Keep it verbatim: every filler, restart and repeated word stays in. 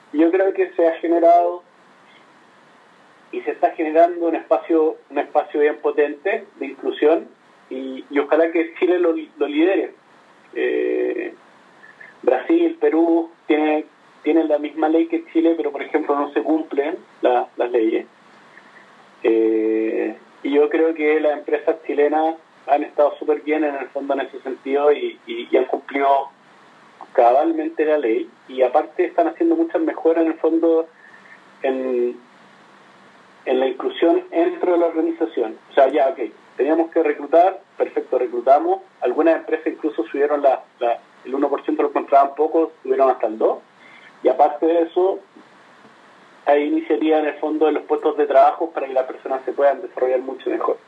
Yo creo que se ha generado y se está generando un espacio un espacio bien potente de inclusión y, y ojalá que Chile lo, lo lidere. Eh, Brasil, Perú tiene, tienen la misma ley que Chile, pero por ejemplo no se cumplen la, las leyes. Eh, y yo creo que las empresas chilenas han estado súper bien en el fondo en ese sentido y, y, y han cumplido cabalmente la ley y aparte están haciendo muchas mejoras en el fondo en, en la inclusión dentro de la organización. O sea, ya, ok, teníamos que reclutar, perfecto, reclutamos. Algunas empresas incluso subieron la, la, el uno por ciento lo encontraban pocos, subieron hasta el dos por ciento. Y aparte de eso, hay iniciativas en el fondo de los puestos de trabajo para que las personas se puedan desarrollar mucho mejor.